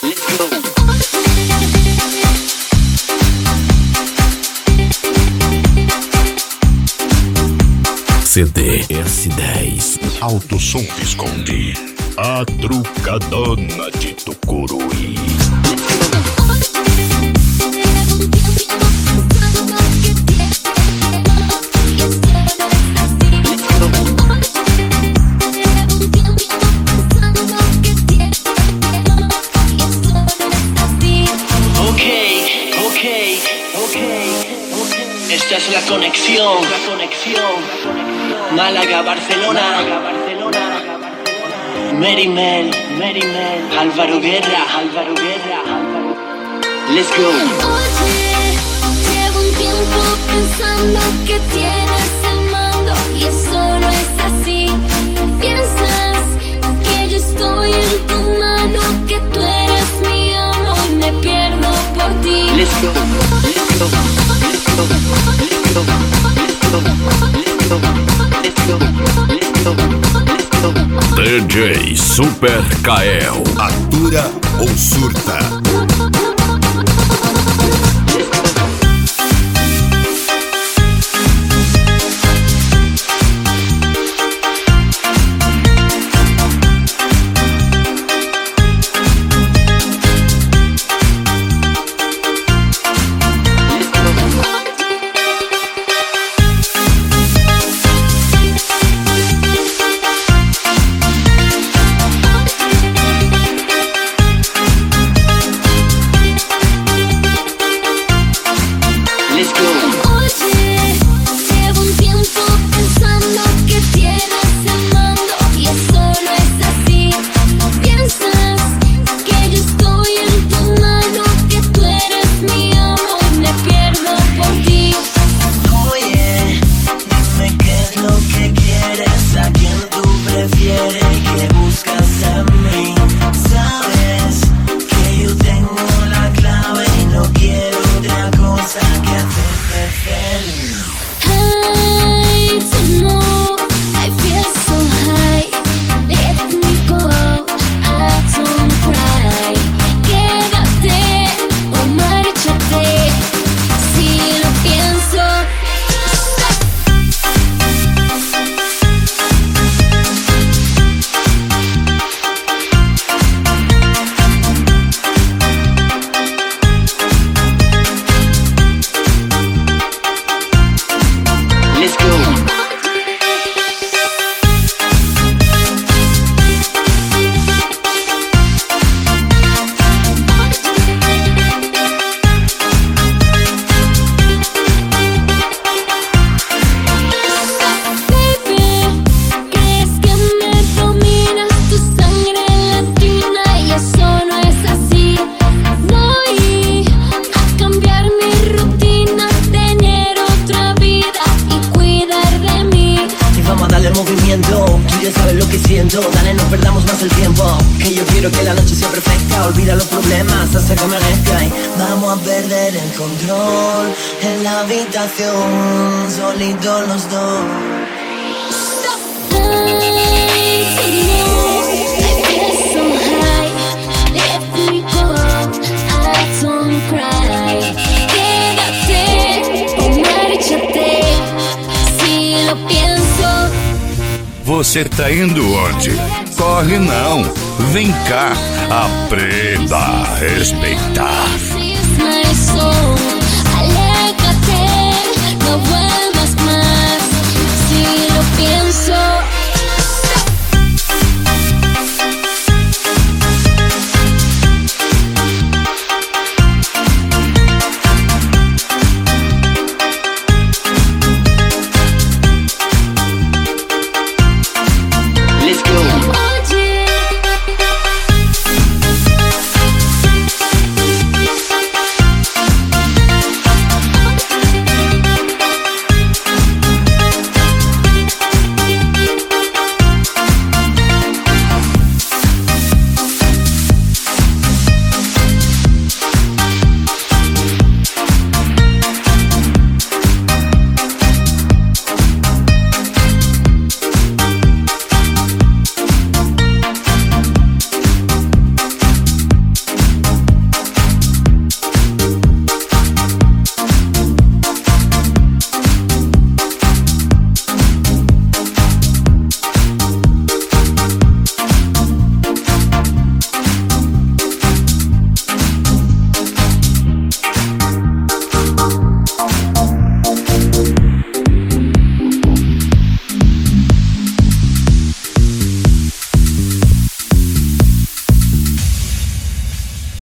CD S10 Alto Som Visconde, a trucadona de Tucuruí. Esta es la conexión. Málaga, Barcelona. Mary Mel, Álvaro Guerra. Let's go. Oye, llevo un tiempo pensando que tienes el mando y eso no es así. Piensas que yo estoy en tu mano, que tú eres mi amo y me pierdo por ti. Let's go. DJ Super Kael. Atura ou surta? Tú ya sabes lo que siento, dale, no perdamos más el tiempo. Que yo quiero que la noche sea perfecta. Olvida los problemas hasta que amanezca y vamos a perder el control en la habitación, solitos los dos. Você tá indo onde? Corre não, vem cá, aprenda a respeitar.